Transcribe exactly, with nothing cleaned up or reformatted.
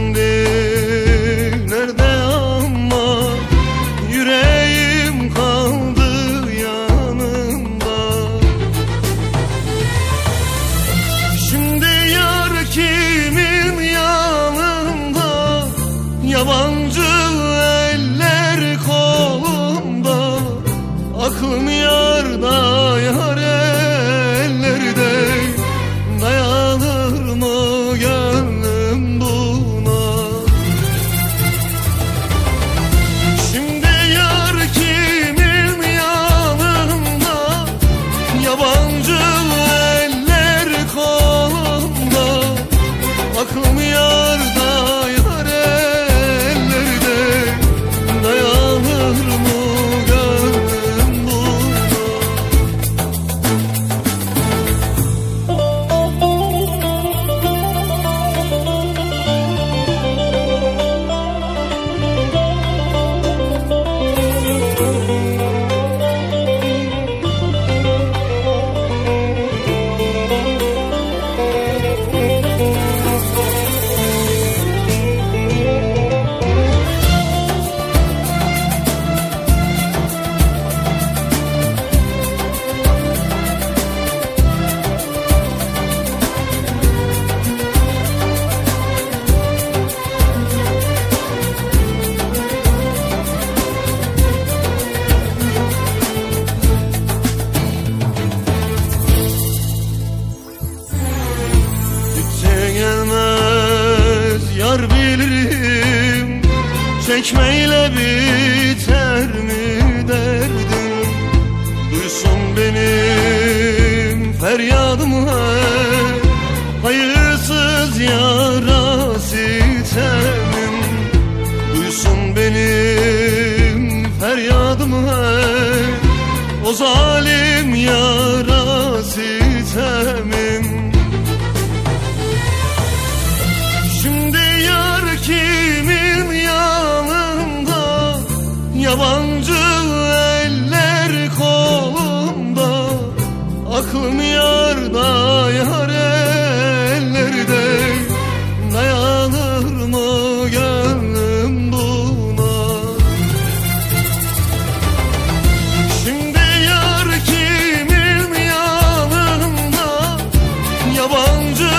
şimdi nerede ama yüreğim kaldı yanımda. Şimdi yar kimin yanında, yabancı eller kolumda, aklım yarda yar ellerde. Dayanır mı gönlüm buna? Şimdi yar kimin yanında, yabancı eller kolumda, aklım yarda yar ellerde. Dayanır mı gönlüm buna? Gelmez yar bilirim, çekmeyle biter mi derdim? Duysun benim feryadımı hey, hayırsız yara sitemim. Duysun benim feryadımı hey, o zalim yara sitemim. Şimdi yar kimin yanında, yabancı eller kolumda, aklım yarda yar ellerde. Dayanır mı gönlüm buna? Şimdi yar kimin yanında, yabancı